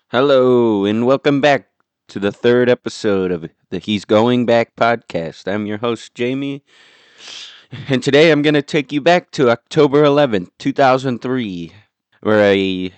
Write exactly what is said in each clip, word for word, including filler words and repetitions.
Hello, and welcome back to the third episode of the He's Going Back podcast. I'm your host, Jamie, and today I'm going to take you back to October eleventh, two thousand three, where a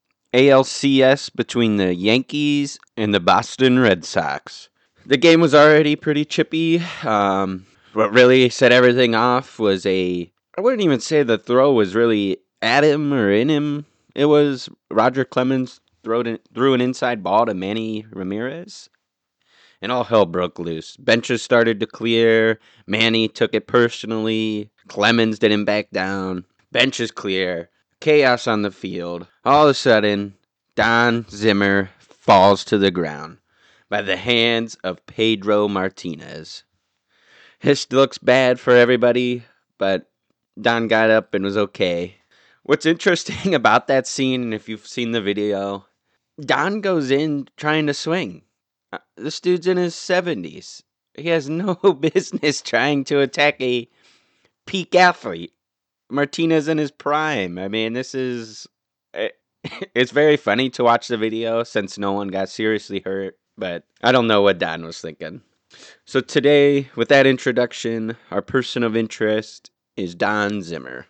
ALCS between the Yankees and the Boston Red Sox. The game was already pretty chippy. Um, what really set everything off was a. I wouldn't even say the throw was really at him or in him. It was Roger Clemens threw, it, threw an inside ball to Manny Ramirez, and all hell broke loose. Benches started to clear. Manny took it personally. Clemens didn't back down. Benches clear. Chaos on the field. All of a sudden, Don Zimmer falls to the ground by the hands of Pedro Martinez. This looks bad for everybody, but Don got up and was okay. What's interesting about that scene, and if you've seen the video, Don goes in trying to swing. Uh, This dude's in his seventies. He has no business trying to attack a peak athlete. Martinez in his prime. I mean, this is. eh, It's very funny to watch the video since no one got seriously hurt, but I don't know what Don was thinking. So today, with that introduction, our person of interest is Don Zimmer.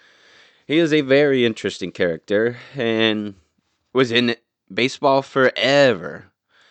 He is a very interesting character and was in baseball forever.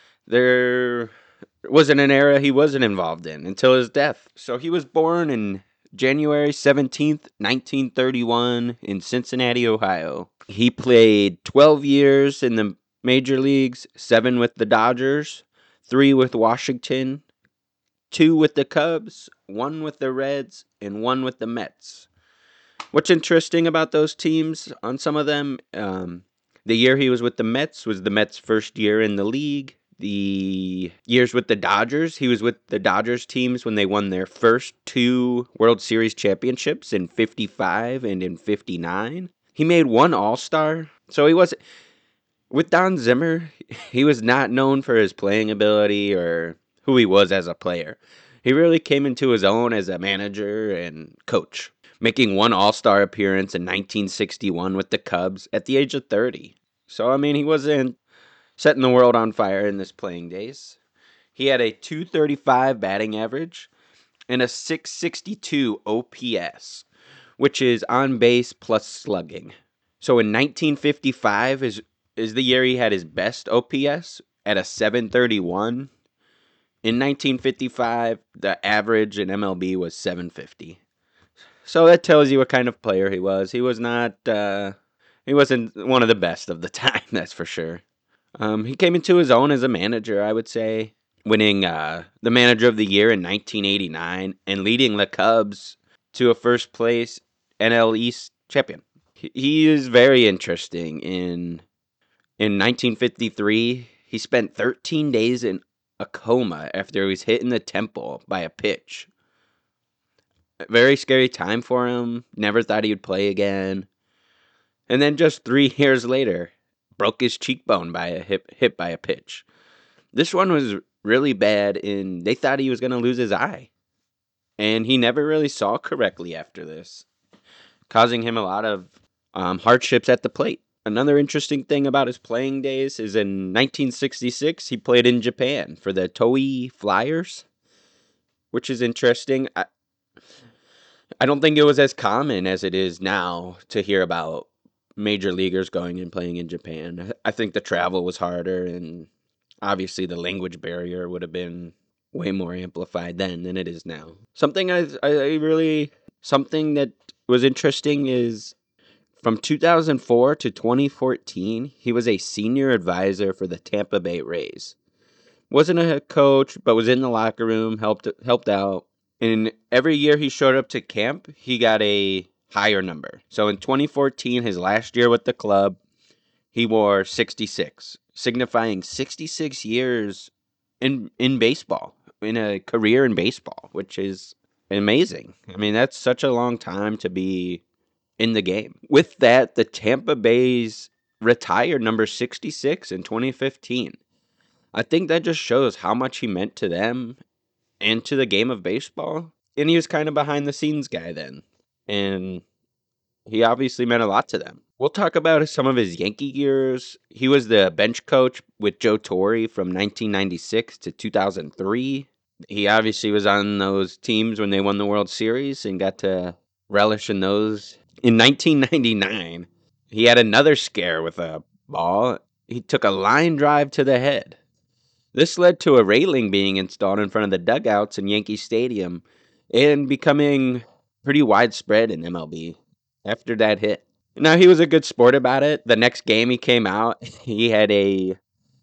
There wasn't an era he wasn't involved in until his death. So he was born in January seventeenth, nineteen thirty-one, in Cincinnati, Ohio. He played twelve years in the major leagues, seven with the Dodgers, three with Washington, two with the Cubs, one with the Reds, and one with the Mets. What's interesting about those teams, on some of them, um, the year he was with the Mets was the Mets' first year in the league. The years with the Dodgers, he was with the Dodgers teams when they won their first two World Series championships in fifty-five and in fifty-nine. He made one All-Star, so he was with Don Zimmer, he was not known for his playing ability or who he was as a player. He really came into his own as a manager and coach, making one All-Star appearance in nineteen sixty-one with the Cubs at the age of thirty. So, I mean, he wasn't setting the world on fire in his playing days. He had a two thirty-five batting average and a six sixty-two O P S, which is on base plus slugging. So in nineteen fifty-five is is the year he had his best O P S at a seven thirty-one. In nineteen fifty-five, the average in M L B was seven fifty. So that tells you what kind of player he was. He was not uh, he wasn't one of the best of the time, that's for sure. Um, he came into his own as a manager, I would say, winning uh, the manager of the year in nineteen eighty-nine and leading the Cubs to a first place N L East champion. He, he is very interesting. In in nineteen fifty-three, he spent thirteen days in a coma after he was hit in the temple by a pitch. A very scary time for him. Never thought he would play again. And then just three years later, broke his cheekbone by a hit, hit by a pitch. This one was really bad, and they thought he was going to lose his eye. And he never really saw correctly after this, causing him a lot of um, hardships at the plate. Another interesting thing about his playing days is in nineteen sixty-six, he played in Japan for the Toei Flyers, which is interesting. I, I don't think it was as common as it is now to hear about major leaguers going and playing in Japan. I think the travel was harder, and obviously the language barrier would have been way more amplified then than it is now. Something I, I really, something that was interesting is from two thousand four to twenty fourteen, he was a senior advisor for the Tampa Bay Rays. Wasn't a head coach, but was in the locker room, helped helped out. And every year he showed up to camp, he got a higher number. So in twenty fourteen, his last year with the club, he wore sixty-six, signifying sixty-six years in in baseball, in a career in baseball, which is amazing. I mean, that's such a long time to be in the game. With that, the Tampa Bay's retired number sixty-six in twenty fifteen. I think that just shows how much he meant to them and to the game of baseball. And he was kind of behind the scenes guy then. And he obviously meant a lot to them. We'll talk about some of his Yankee years. He was the bench coach with Joe Torre from nineteen ninety-six to two thousand three. He obviously was on those teams when they won the World Series and got to relish in those. In nineteen ninety-nine, he had another scare with a ball. He took a line drive to the head. This led to a railing being installed in front of the dugouts in Yankee Stadium and becoming pretty widespread in M L B after that hit. Now, he was a good sport about it. The next game he came out, he had a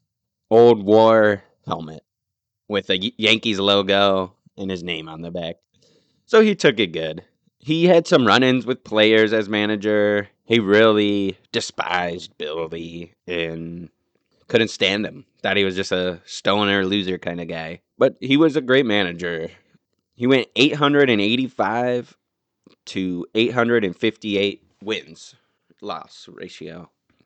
old war helmet with a Y- Yankees logo and his name on the back. So he took it good. He had some run-ins with players as manager. He really despised Billy and couldn't stand him. Thought he was just a stoner loser kind of guy. But he was a great manager. He went eight hundred eighty-five to eight hundred fifty-eight wins loss ratio.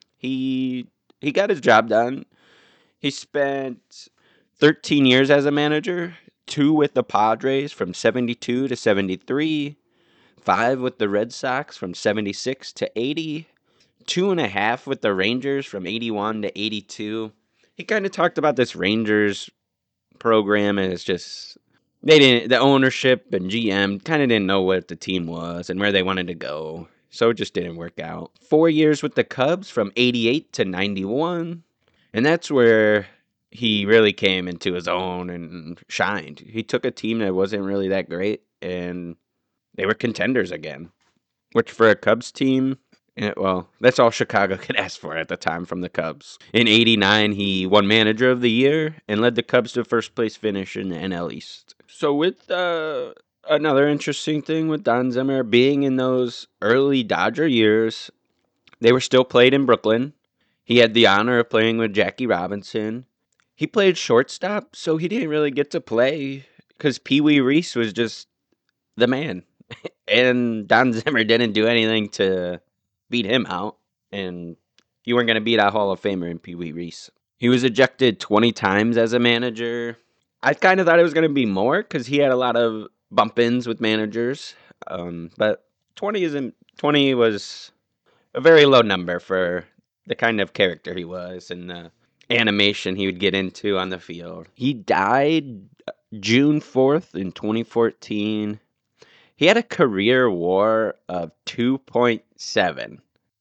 He he got his job done. He spent thirteen years as a manager, two with the Padres from seventy-two to seventy-three, five with the Red Sox from seventy-six to eighty, two and a half with the Rangers from eighty-one to eighty-two. He kind of talked about this Rangers program and it's just they didn't the ownership and G M kind of didn't know what the team was and where they wanted to go. So it just didn't work out. Four years with the Cubs from eighty-eight to ninety-one. And that's where he really came into his own and shined. He took a team that wasn't really that great and they were contenders again. Which for a Cubs team, eh, well, that's all Chicago could ask for at the time from the Cubs. In eighty-nine, he won Manager of the Year and led the Cubs to first place finish in the N L East. So with uh, another interesting thing with Don Zimmer being in those early Dodger years, they were still played in Brooklyn. He had the honor of playing with Jackie Robinson. He played shortstop, so he didn't really get to play because Pee Wee Reese was just the man. And Don Zimmer didn't do anything to beat him out. And you weren't going to beat a Hall of Famer in Pee Wee Reese. He was ejected twenty times as a manager. I kind of thought it was going to be more because he had a lot of bump ins with managers. Um, but twenty isn't twenty was a very low number for the kind of character he was and the animation he would get into on the field. He died June fourth in twenty fourteen. He had a career WAR of two point seven.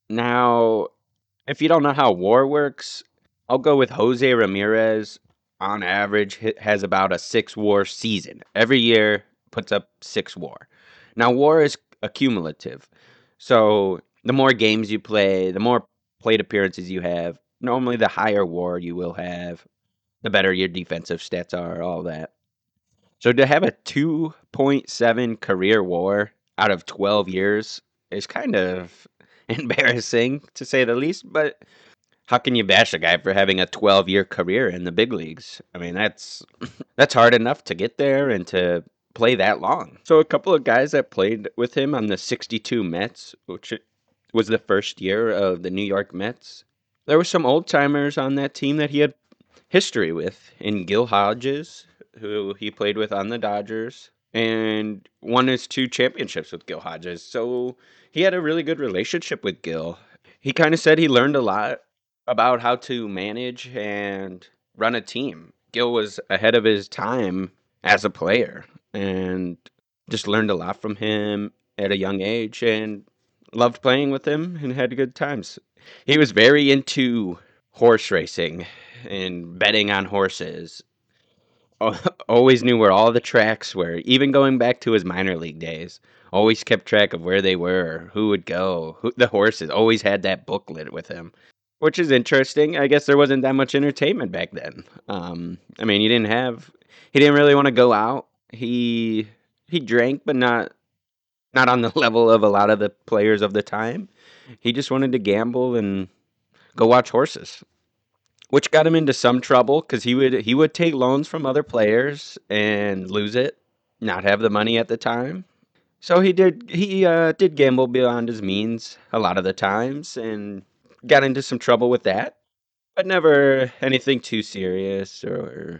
Now, if you don't know how WAR works, I'll go with Jose Ramirez. On average, hi- has about a six WAR season. Every year puts up six WAR. Now, WAR is accumulative. So, the more games you play, the more plate appearances you have, normally the higher WAR you will have, the better your defensive stats are, all that. So to have a two point seven career WAR out of twelve years is kind of embarrassing to say the least, but how can you bash a guy for having a twelve year career in the big leagues? I mean, that's that's hard enough to get there and to play that long. So a couple of guys that played with him on the sixty-two Mets, which was the first year of the New York Mets. There were some old timers on that team that he had history with in Gil Hodges, who he played with on the Dodgers, and won his two championships with Gil Hodges. So he had a really good relationship with Gil. He kind of said he learned a lot about how to manage and run a team. Gil was ahead of his time as a player and just learned a lot from him at a young age and loved playing with him and had good times. He was very into horse racing and betting on horses. Al- Always knew where all the tracks were, even going back to his minor league days. Always kept track of where they were, who would go, who, the horses. Always had that booklet with him, which is interesting. I guess there wasn't that much entertainment back then. Um, I mean, he didn't have, he didn't really want to go out. He he drank, but not not on the level of a lot of the players of the time. He just wanted to gamble and go watch horses, which got him into some trouble because he would he would take loans from other players and lose it, not have the money at the time. So he did he uh, did gamble beyond his means a lot of the times and got into some trouble with that, but never anything too serious or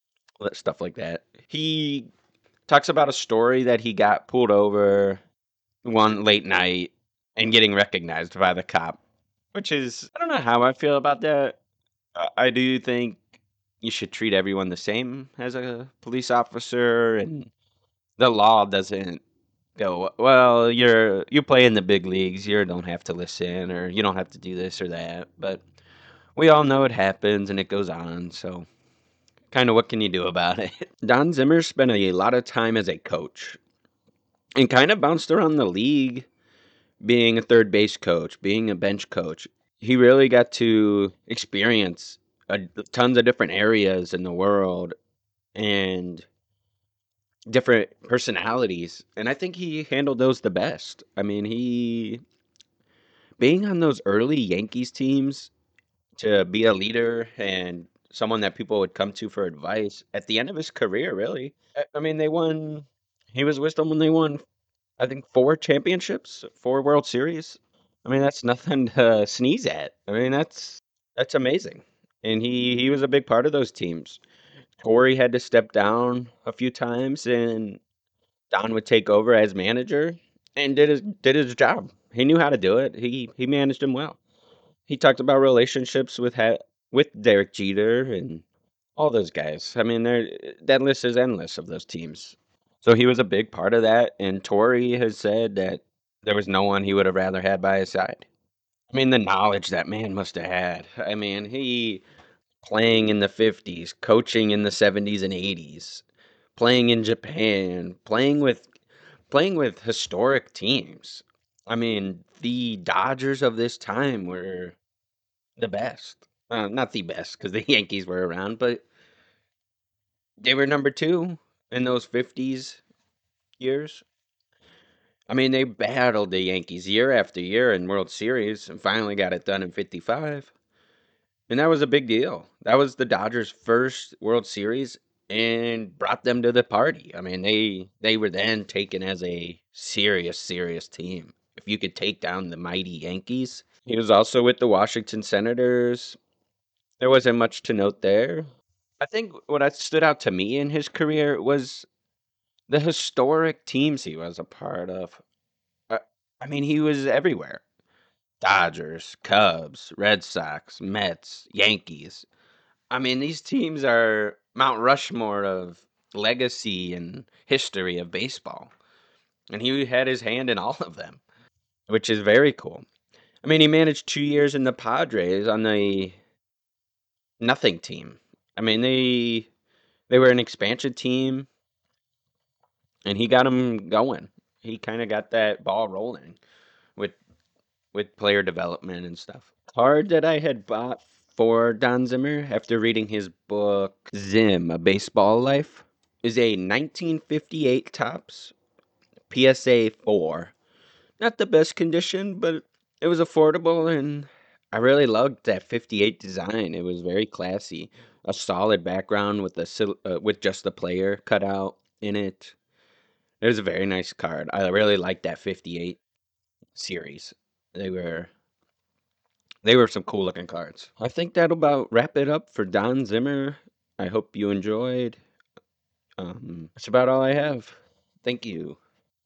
stuff like that. He talks about a story that he got pulled over one late night and getting recognized by the cop. which is I don't know how I feel about that. Uh, I do think you should treat everyone the same as a police officer, and the law doesn't go, well, you're you play in the big leagues, you don't have to listen, or you don't have to do this or that. But we all know it happens and it goes on, so kind of what can you do about it? Don Zimmer spent a lot of time as a coach and kind of bounced around the league, being a third base coach, being a bench coach. He really got to experience a, tons of different areas in the world and different personalities, and I think he handled those the best. I mean, he being on those early Yankees teams to be a leader and someone that people would come to for advice at the end of his career, really. I, I mean, they won. He was with them when they won, I think, four championships, four World Series. I mean, that's nothing to sneeze at. I mean, that's that's amazing. And he he was a big part of those teams. Torrey had to step down a few times, and Don would take over as manager and did his did his job. He knew how to do it. He he managed him well. He talked about relationships with ha- with Derek Jeter and all those guys. I mean, there that list is endless of those teams. So he was a big part of that. And Torrey has said that there was no one he would have rather had by his side. I mean, the knowledge that man must have had. I mean, he playing in the fifties, coaching in the seventies and eighties, playing in Japan, playing with playing with historic teams. I mean, the Dodgers of this time were the best. Uh, not the best because the Yankees were around, but they were number two in those fifties years. I mean, they battled the Yankees year after year in World Series and finally got it done in fifty-five. And that was a big deal. That was the Dodgers' first World Series and brought them to the party. I mean, they they were then taken as a serious, serious team. If you could take down the mighty Yankees. He was also with the Washington Senators. There wasn't much to note there. I think what that stood out to me in his career was the historic teams he was a part of. I, I mean, he was everywhere. Dodgers, Cubs, Red Sox, Mets, Yankees. I mean, these teams are Mount Rushmore of legacy and history of baseball. And he had his hand in all of them, which is very cool. I mean, he managed two years in the Padres on the nothing team. I mean, they they were an expansion team, and he got them going. He kind of got that ball rolling with with player development and stuff. Card that I had bought for Don Zimmer after reading his book Zim: A Baseball Life is a nineteen fifty-eight Topps P S A four. Not the best condition, but it was affordable, and I really loved that fifty-eight design. It was very classy. A solid background with the sil- uh, with just the player cut out in it. It was a very nice card. I really liked that fifty-eight series. They were they were some cool looking cards. I think that'll about wrap it up for Don Zimmer. I hope you enjoyed. Um, that's about all I have. Thank you.